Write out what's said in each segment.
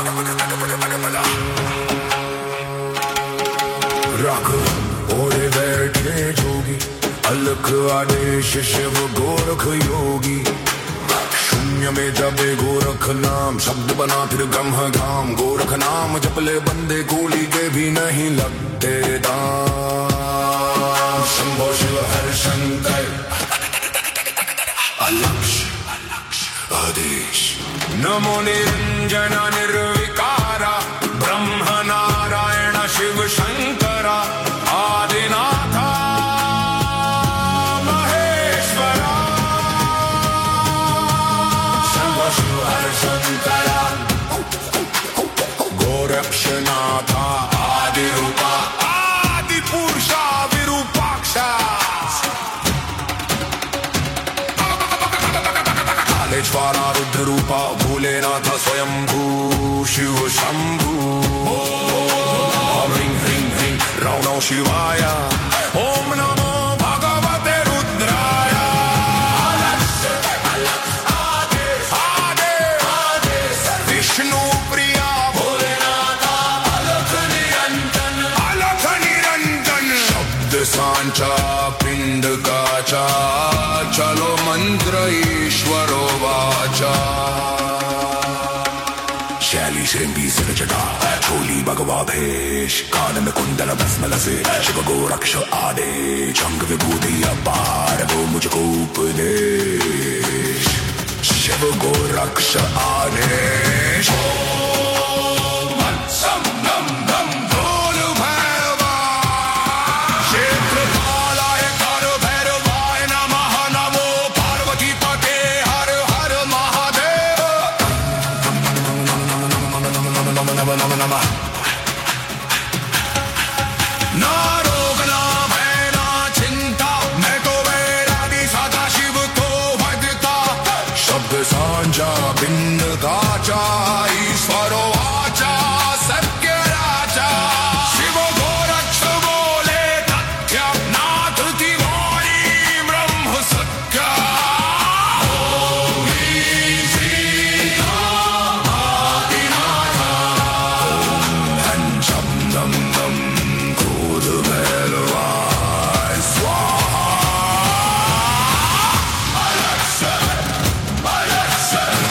रख ओढ़े बैठे जोगी, अलख आदेश शिव गोरख योगी। शून्य में जपे गोरख नाम, शब्द बना फिर ब्रह्म धाम। गोरख नाम जपले बंदे गोली के भी नहीं लगते दाम। शंभो शिव हर शंकर अलक्ष आदेश। नमो निरंजन निर्विकारा, ब्रह्म नारायण शिव शंकरा। आदिनाथा महेश्वरा, शंभो शिव हर शंकरा। गोरक्षनाथा आदिरूपा, आदिपुरुषा विरूपाक्षा। कालेश्वरा रुद्र रूपा, भोलेनाथ स्वयंभू शिव शंभू। ह्रीं ह्रीं ह्रीं नमो नमः शिवाय। ओम नमो भगवते रुद्राय। विष्णु प्रिया भोलेनाथ, अलख निरंजन, अलख निरंजन। शब्द सांचा पिंड काचा, चलो मंत्र ईश्वरो वाचा। शैली श्रृंगी सिरजटा, चोली भगवा भेष। कान में कुंडल भस्म लसे, शिव गोरक्ष आदेश। अंग विभूति अपार वो मुझको उपदेश। शिव गोरक्ष आदेश। ना रोग ना भय ना चिंता, मैं तो वैरागी सदा शिव को भजता। शब्द सांझा भिन्न दाचा, ईश्वरो आचा सत्य राजा। शिव गोरक्ष बोले तथ्य, नाथ तिवारी ब्रह्म सत्य। ओम श्री राम आदिनाथ। ओम शम नम नम क्रोध भैरवाय स्वाहा। अलक्ष अलक्ष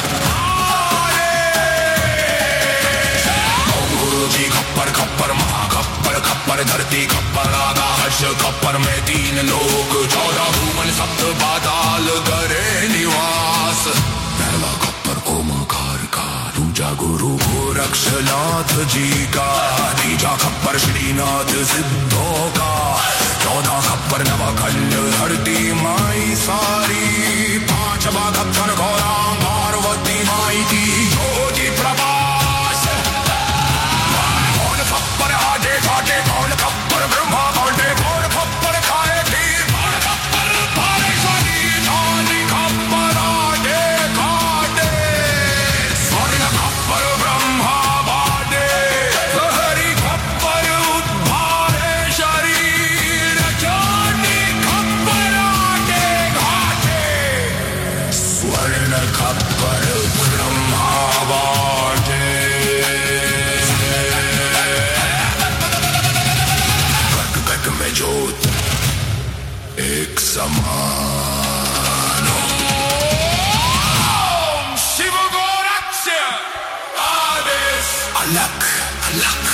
आदेश। गुरु जी खप्पर खप्पर महाखप्पर, खप्पर धरती खप्पर राधा हर्ष। खप्पर में 3 लोक, 14 भुवन सप्त पाताल करे निवास। पहला खप्पर ओमकार का, दूजा गुरु गोरक्षनाथ जी का। तीजा खप्पर श्रीनाथ सिद्धों का। 14 खप्पर नवखंड धरती माई सारी। 5वां खप्पर गौरांग पार्वती माई की ज्योति प्रकाश। कौन खप्पर आगे घाटे, कौन खप्पर ब्रह्मा कौंटे। कौन खप्पर खाए खीर, कौन खप्पर भारे सनी। चांदी खप्पर आगे घाटे, स्वर्ग खप्पर ब्रह्मा बाटे। हरि खप्पर उद्धारे शरीर, चांदी खप्पर आगे घाटे। स्वर्ण खप्पर ब्रह्मा बाटे। गग गग में ज्योत एक समान। ओम शिव गोरक्ष आदेश। अलख अलख